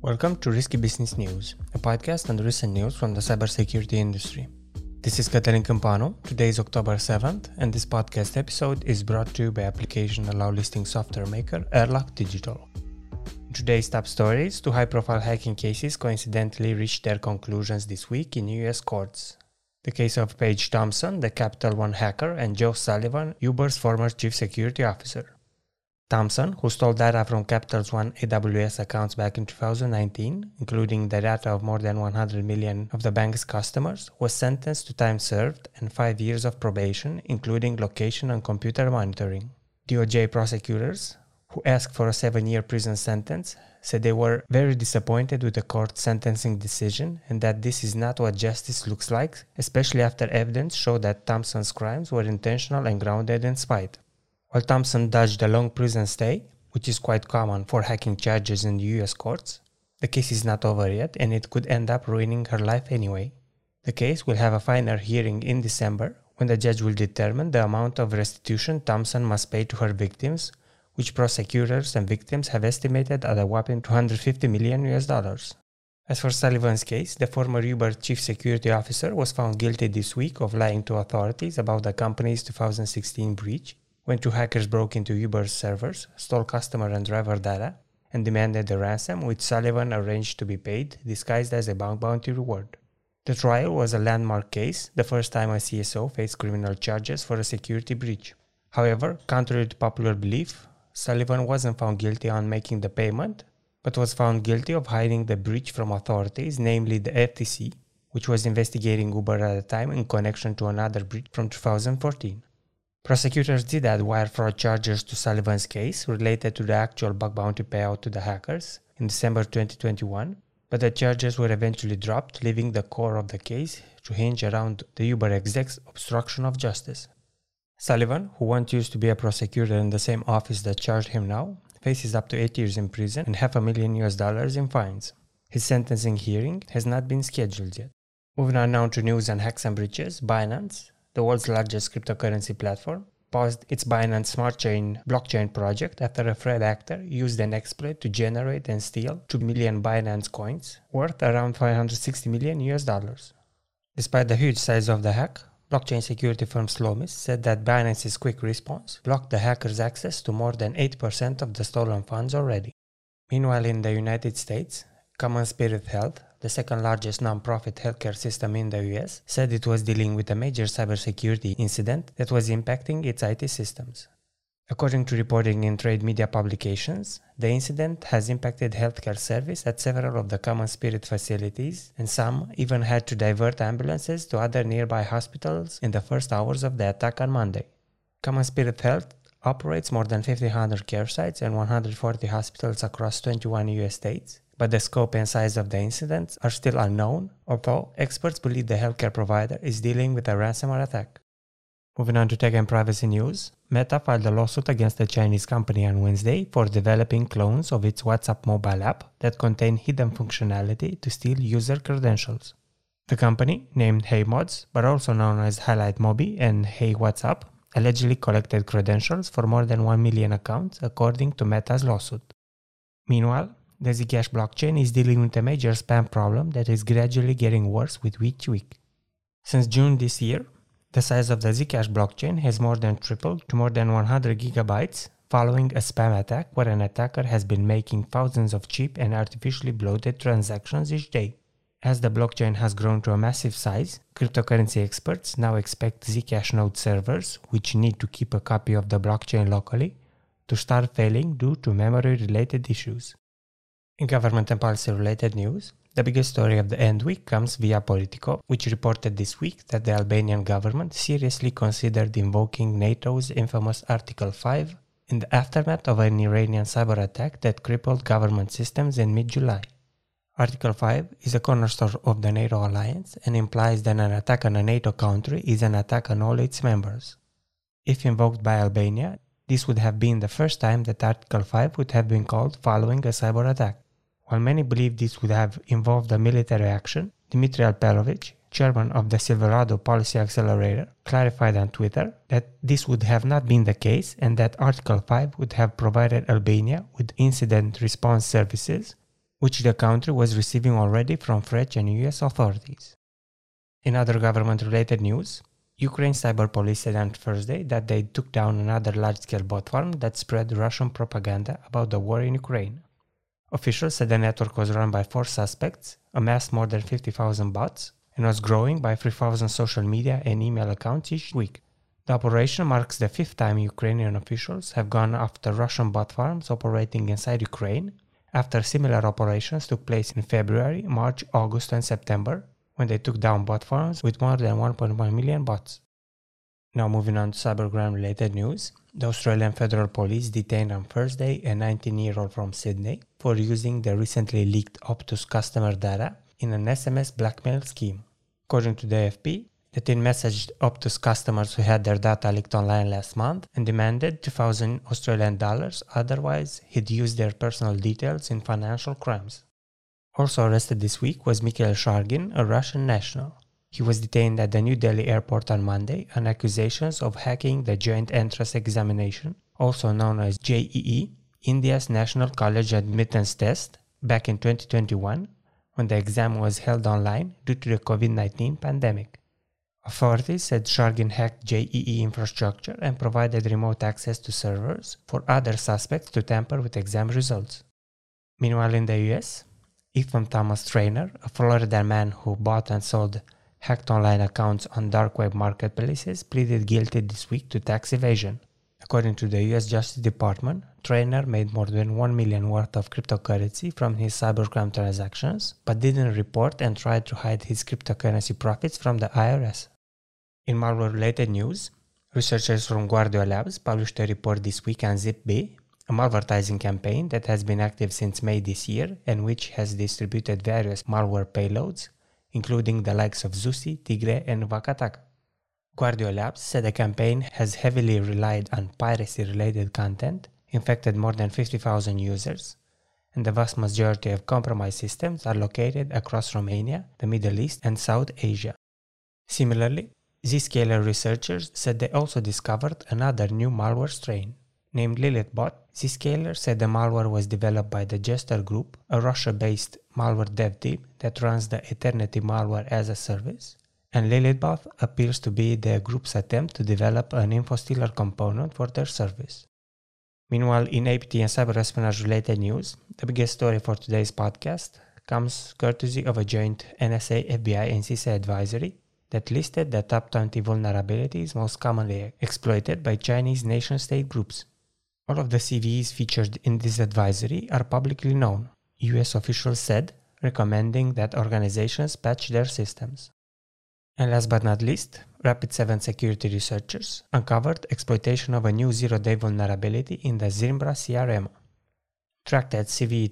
Welcome to Risky Business News, a podcast on the recent news from the cybersecurity industry. This is Cătălin Câmpanu. Today is October 7th, and this podcast episode is brought to you by application allow listing software maker Airlock Digital. In today's top stories, two high-profile hacking cases coincidentally reached their conclusions this week in US courts. The case of Paige Thompson, the Capital One hacker, and Joe Sullivan, Uber's former chief security officer. Thompson, who stole data from Capital One AWS accounts back in 2019, including the data of more than 100 million of the bank's customers, was sentenced to time served and 5 years of probation, including location and computer monitoring. DOJ prosecutors, who asked for a 7-year prison sentence, said they were very disappointed with the court's sentencing decision and that this is not what justice looks like, especially after evidence showed that Thompson's crimes were intentional and grounded in spite. While Thompson dodged a long prison stay, which is quite common for hacking charges in the US courts, the case is not over yet and it could end up ruining her life anyway. The case will have a final hearing in December, when the judge will determine the amount of restitution Thompson must pay to her victims, which prosecutors and victims have estimated at a whopping $250 million. As for Sullivan's case, the former Uber chief security officer was found guilty this week of lying to authorities about the company's 2016 breach, when two hackers broke into Uber's servers, stole customer and driver data, and demanded a ransom which Sullivan arranged to be paid, disguised as a bug bounty reward. The trial was a landmark case, the first time a CSO faced criminal charges for a security breach. However, contrary to popular belief, Sullivan wasn't found guilty on making the payment, but was found guilty of hiding the breach from authorities, namely the FTC, which was investigating Uber at the time in connection to another breach from 2014. Prosecutors did add wire fraud charges to Sullivan's case related to the actual bug bounty payout to the hackers in December 2021, but the charges were eventually dropped, leaving the core of the case to hinge around the Uber exec's obstruction of justice. Sullivan, who once used to be a prosecutor in the same office that charged him now, faces up to 8 years in prison and $500,000 in fines. His sentencing hearing has not been scheduled yet. Moving on now to news on hacks and breaches, Binance, the world's largest cryptocurrency platform, paused its Binance Smart Chain blockchain project after a threat actor used an exploit to generate and steal 2 million Binance coins, worth around $560 million. Despite the huge size of the hack, blockchain security firm Slomis said that Binance's quick response blocked the hackers' access to more than 8% of the stolen funds already. Meanwhile, in the United States, Common Spirit Health, the second largest non-profit healthcare system in the US, said it was dealing with a major cybersecurity incident that was impacting its IT systems. According to reporting in trade media publications, the incident has impacted healthcare service at several of the Common Spirit facilities, and some even had to divert ambulances to other nearby hospitals in the first hours of the attack on Monday. Common Spirit Health operates more than 1,500 care sites and 140 hospitals across 21 US states, but the scope and size of the incidents are still unknown, although experts believe the healthcare provider is dealing with a ransomware attack. Moving on to tech and privacy news, Meta filed a lawsuit against a Chinese company on Wednesday for developing clones of its WhatsApp mobile app that contain hidden functionality to steal user credentials. The company, named HeyMods, but also known as Highlight Mobi and Hey WhatsApp, allegedly collected credentials for more than 1 million accounts, according to Meta's lawsuit. Meanwhile, the Zcash blockchain is dealing with a major spam problem that is gradually getting worse with each week. Since June this year, the size of the Zcash blockchain has more than tripled to more than 100 gigabytes following a spam attack where an attacker has been making thousands of cheap and artificially bloated transactions each day. As the blockchain has grown to a massive size, cryptocurrency experts now expect Zcash node servers, which need to keep a copy of the blockchain locally, to start failing due to memory-related issues. In government and policy-related news, the biggest story of the end week comes via Politico, which reported this week that the Albanian government seriously considered invoking NATO's infamous Article 5 in the aftermath of an Iranian cyber attack that crippled government systems in mid-July. Article 5 is a cornerstone of the NATO alliance and implies that an attack on a NATO country is an attack on all its members. If invoked by Albania, this would have been the first time that Article 5 would have been called following a cyber attack. While many believe this would have involved a military action, Dmitry Alperovich, chairman of the Silverado Policy Accelerator, clarified on Twitter that this would have not been the case and that Article 5 would have provided Albania with incident response services, which the country was receiving already from French and US authorities. In other government-related news, Ukraine Cyber Police said on Thursday that they took down another large-scale bot farm that spread Russian propaganda about the war in Ukraine. Officials said the network was run by 4 suspects, amassed more than 50,000 bots, and was growing by 3,000 social media and email accounts each week. The operation marks the 5th time Ukrainian officials have gone after Russian bot farms operating inside Ukraine, after similar operations took place in February, March, August, and September, when they took down bot farms with more than 1.1 million bots. Now moving on to cybercrime-related news, the Australian Federal Police detained on Thursday a 19-year-old from Sydney for using the recently leaked Optus customer data in an SMS blackmail scheme. According to the AFP, the teen messaged Optus customers who had their data leaked online last month and demanded $2,000 Australian dollars, otherwise he'd use their personal details in financial crimes. Also arrested this week was Mikhail Shargin, a Russian national. He was detained at the New Delhi airport on Monday on accusations of hacking the Joint Entrance Examination, also known as JEE, India's National College Admittance Test, back in 2021, when the exam was held online due to the COVID-19 pandemic. Authorities said Shargin hacked JEE infrastructure and provided remote access to servers for other suspects to tamper with exam results. Meanwhile in the US, Ethan Thomas Traynor, a Florida man who bought and sold hacked online accounts on dark web marketplaces, pleaded guilty this week to tax evasion. According to the US Justice Department, Traynor made more than $1 million worth of cryptocurrency from his cybercrime transactions, but didn't report and tried to hide his cryptocurrency profits from the IRS. In malware-related news, researchers from Guardio Labs published a report this week on ZipB, a malvertising campaign that has been active since May this year and which has distributed various malware payloads, including the likes of Zusi, Tigre, and Vakataka. Guardio Labs said the campaign has heavily relied on piracy-related content, infected more than 50,000 users, and the vast majority of compromised systems are located across Romania, the Middle East, and South Asia. Similarly, Zscaler researchers said they also discovered another new malware strain. Named Lilithbot, Zscaler said the malware was developed by the Jester Group, a Russia-based malware dev team that runs the Eternity malware as a service, and Lilithbot appears to be the group's attempt to develop an InfoStealer component for their service. Meanwhile, in APT and cyber espionage-related news, the biggest story for today's podcast comes courtesy of a joint NSA, FBI, and CISA advisory that listed the top 20 vulnerabilities most commonly exploited by Chinese nation-state groups. All of the CVEs featured in this advisory are publicly known, US officials said, recommending that organizations patch their systems. And last but not least, Rapid7 security researchers uncovered exploitation of a new zero-day vulnerability in the Zimbra CRM. Tracked at CVE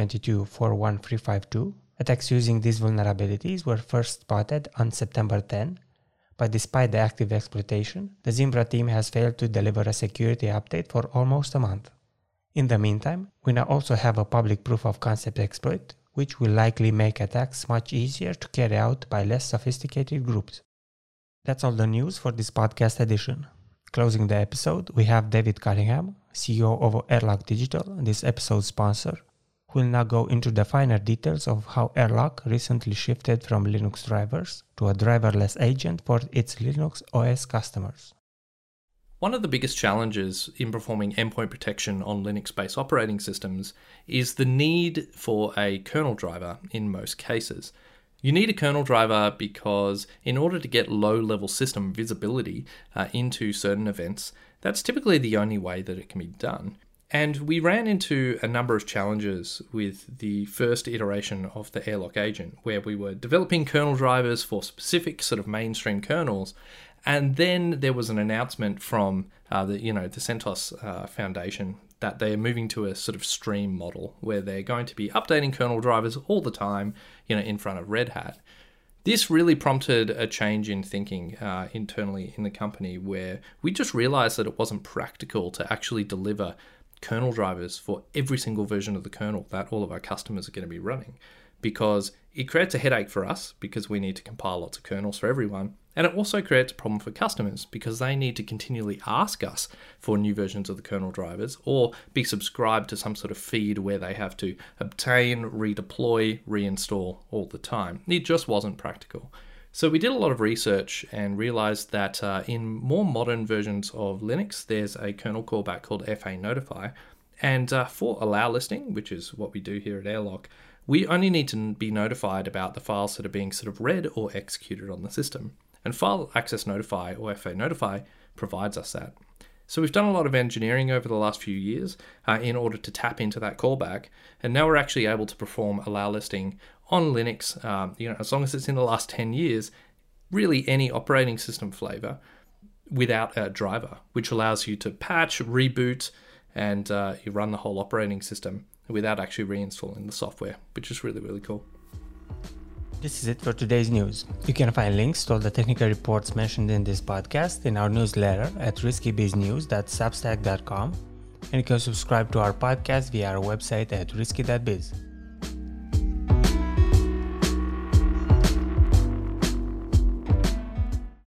2022-41352, attacks using these vulnerabilities were first spotted on September 10, but despite the active exploitation, the Zimbra team has failed to deliver a security update for almost a month. In the meantime, we now also have a public proof of concept exploit, which will likely make attacks much easier to carry out by less sophisticated groups. That's all the news for this podcast edition. Closing the episode, we have David Cunningham, CEO of Airlock Digital, this episode's sponsor, who will now go into the finer details of how Airlock recently shifted from Linux drivers to a driverless agent for its Linux OS customers. One of the biggest challenges in performing endpoint protection on Linux-based operating systems is the need for a kernel driver in most cases. You need a kernel driver because in order to get low-level system visibility into certain events, that's typically the only way that it can be done. And we ran into a number of challenges with the first iteration of the Airlock agent, where we were developing kernel drivers for specific sort of mainstream kernels. And then there was an announcement from the CentOS Foundation that they're moving to a sort of stream model where they're going to be updating kernel drivers all the time, in front of Red Hat. This really prompted a change in thinking internally in the company, where we just realized that it wasn't practical to actually deliver kernel drivers for every single version of the kernel that all of our customers are going to be running, because it creates a headache for us because we need to compile lots of kernels for everyone, And it also creates a problem for customers because they need to continually ask us for new versions of the kernel drivers or be subscribed to some sort of feed where they have to obtain, redeploy, reinstall all the time. It just wasn't practical. So we did a lot of research and realized that in more modern versions of Linux, there's a kernel callback called FA-Notify. And for allow listing, which is what we do here at Airlock, we only need to be notified about the files that are being sort of read or executed on the system. And File Access Notify or FA-Notify provides us that. So we've done a lot of engineering over the last few years in order to tap into that callback. And now we're actually able to perform allow listing on Linux, as long as it's in the last 10 years, really any operating system flavor without a driver, which allows you to patch, reboot, and you run the whole operating system without actually reinstalling the software, which is really, really cool. This is it for today's news. You can find links to all the technical reports mentioned in this podcast in our newsletter at riskybiznews.substack.com, and you can subscribe to our podcast via our website at risky.biz.